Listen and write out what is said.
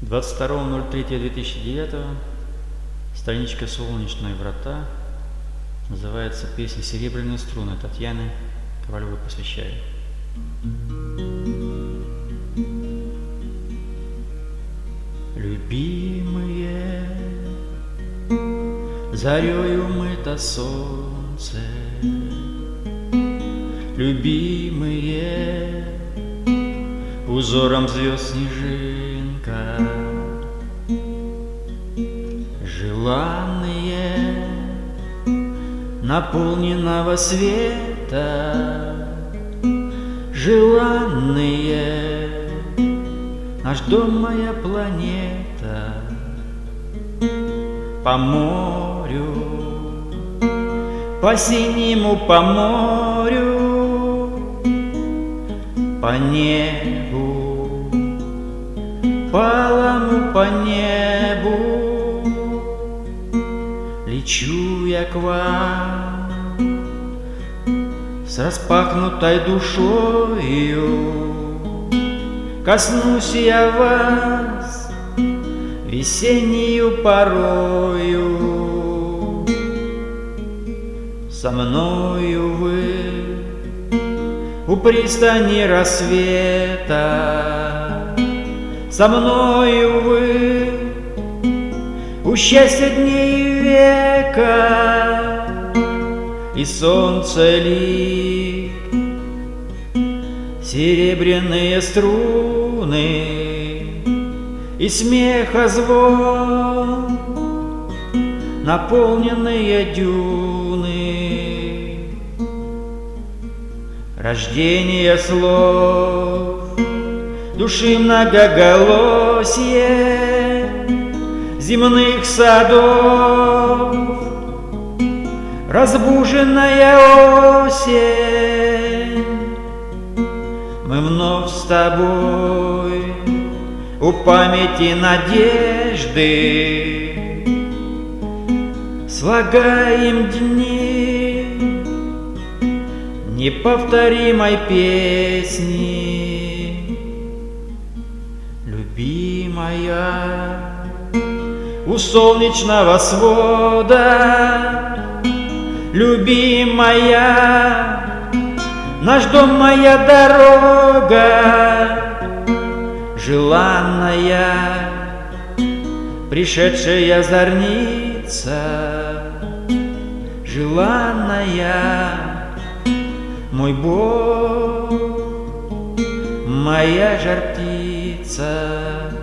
22.03.2009, страничка «Солнечные врата», называется песня «Серебряные струны» Татьяны Ковалевой посвящаю. Любимые, зарею мыто солнце, любимые, узором звезд снежинка, желанные, наполненного света, желанные, наш дом, моя планета, по морю, по синему, по морю, по небу, палому по небу, лечу я к вам с распахнутой душою, коснусь я вас весеннюю порою. Со мною вы у пристани рассвета, со мною вы у счастья дней века, и солнце лик, серебряные струны, и смеха звон, наполненные дюны, рождение слов, души многоголосье земных садов, разбуженная осень. Мы вновь с тобой у памяти надежды слагаем дни неповторимой песни. Любимая, у солнечного свода, любимая, наш дом, моя дорога, желанная, пришедшая зорница, желанная, мой Бог, моя жар птица.